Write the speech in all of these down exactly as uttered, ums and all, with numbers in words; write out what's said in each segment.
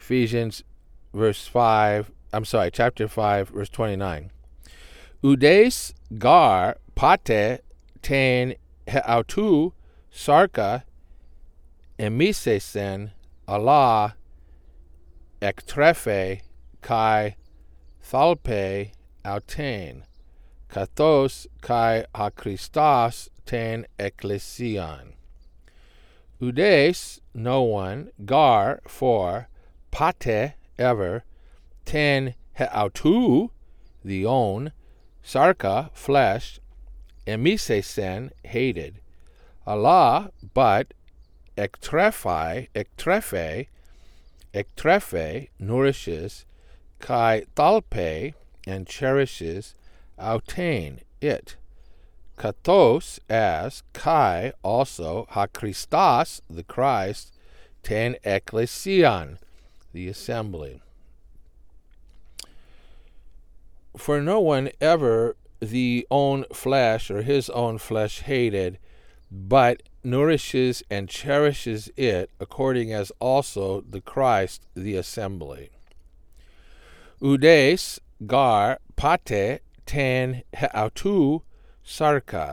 Ephesians verse five, I'm sorry, chapter five, verse twenty-nine. Udes gar pate ten heautu sarka emisesen Allah ektrefe kai thalpe autain kathos kai hakristos ten ecclesian. Udes, no one, gar, for, pate, ever, ten heautu, the own, sarka, flesh, emisesen, hated, Allah, but, ektrephai, ektrefe, ektrefe, nourishes, kai thalpe, and cherishes, autain, it, kathos, as, kai, also, hakristos, the Christ, ten ecclesian, the assembly. For no one ever the own flesh or his own flesh hated, but nourishes and cherishes it, according as also the Christ, the assembly. Udes, gar, pate, ten heautu, sarka,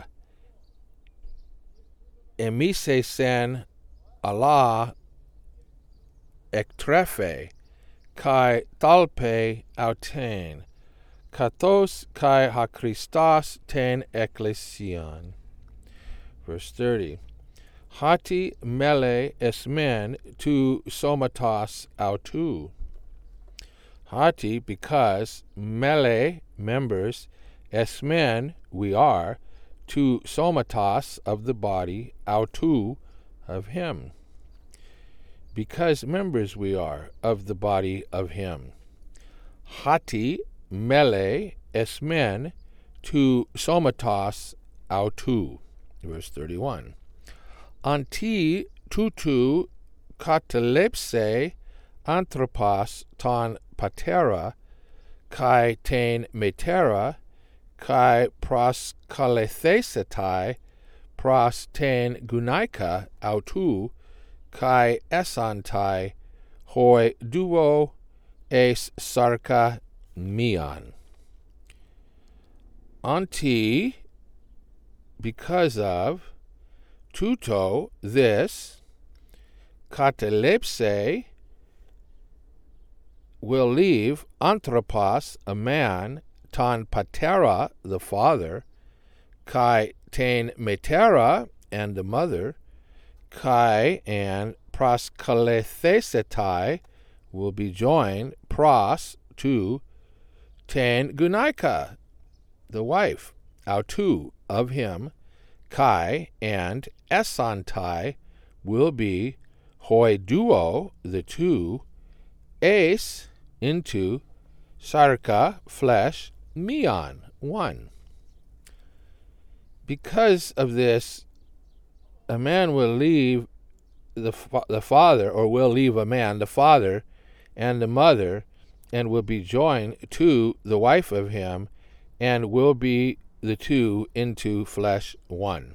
emisesen Allah ektrefe, kai thalpe autain, kathos kai hakristos ten ecclesian. Verse thirty. Hati mele esmen tu somatos autu. Hati, because, mele, members, esmen, we are, to somatos, of the body, autu, of him. Because members we are of the body of him. Hati mele esmen to somatos autu. Verse thirty-one. Anti tutu katalepse anthropos ton patera kai ten metera kai pros kalethesetai pros ten gunaika autu kai esantai hoi duo es sarka mian. Anti, because of, tuto, this, katalepse, will leave, anthropos, a man, ton patera, the father, kai ten metera, and the mother, kai and proskalethesetai will be joined, pros, to, ten gunaika, the wife, autu, of him, kai, and esantai will be, hoi duo, the two, es, into, sarka, flesh, mian, one. Because of this, a man will leave the the father, or will leave a man, the father, and the mother, and will be joined to the wife of him, and will be the two into flesh one.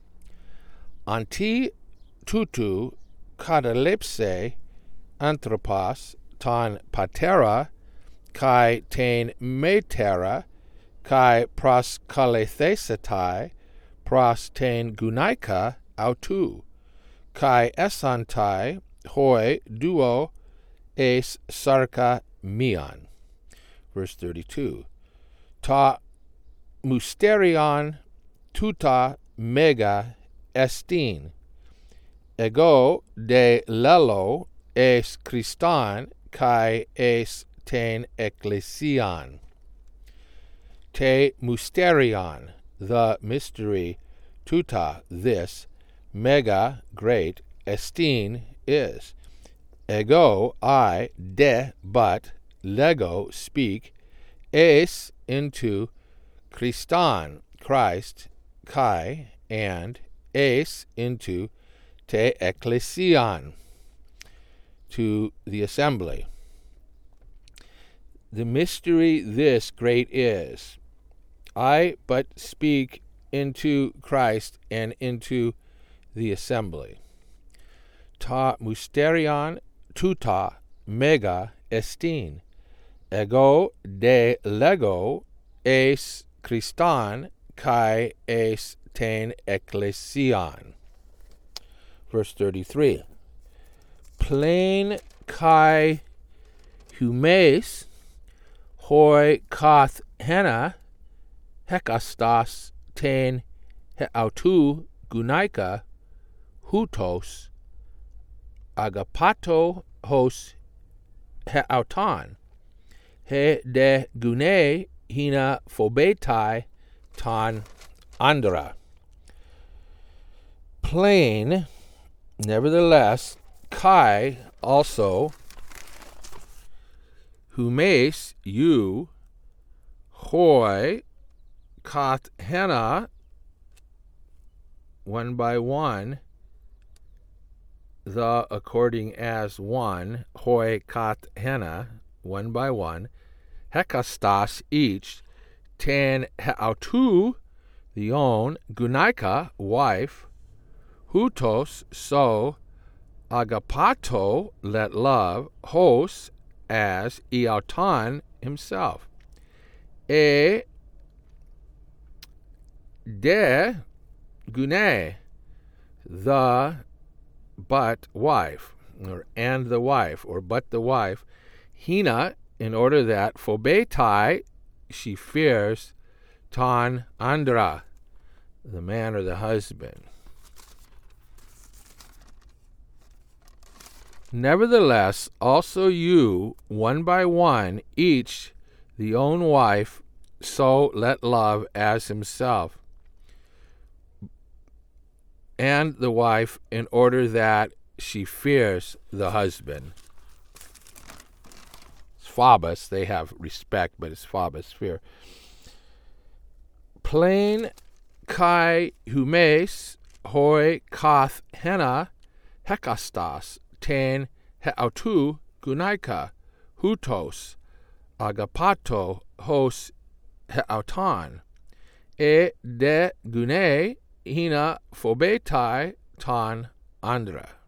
Anti tutu katalepse anthropos ton patera kai ten metera kai pros kalethesetai pros ten gunaika autu kai esantai hoi duo es sarka mian. Verse thirty-two. Ta musterion tuta mega estin ego de lelo es Christan kai es ten ecclesian. Te musterion, the mystery, tuta, this, mega, great, estin, is, ego, I, de, but, lego, speak, es, into, Christan, Christ, kai, and, es, into, te ecclesian, to the assembly. The mystery this great is, I but speak into Christ and into the assembly. Ta musterion tuta mega estin, ego de lego eis Christan kai eis ten ecclesian. Verse thirty-three. Plain kai humes hoi kath hena hekastas ten heautu gunaika hutos agapato hos heautan he de gune hina phobetai ton andra. Plain, nevertheless, kai also, humes you, hoi kath hena one by one, the according as one, hoi kath hena one by one, hekastas each, ten heautu the own, gunaika wife, hutos so, agapato let love, hos as eauton himself, e de gune the but wife, or and the wife, or but the wife, hina in order that phobetai she fears ton andra the man or the husband. Nevertheless, also you, one by one, each the own wife, so let love as himself, and the wife in order that she fears the husband. It's phobos, they have respect, but it's phobos, fear. Plain kai humes hoi kath hena hekastas ten heautu gunaika hutos agapato hos heautan e de gune hina phobetai ton andra.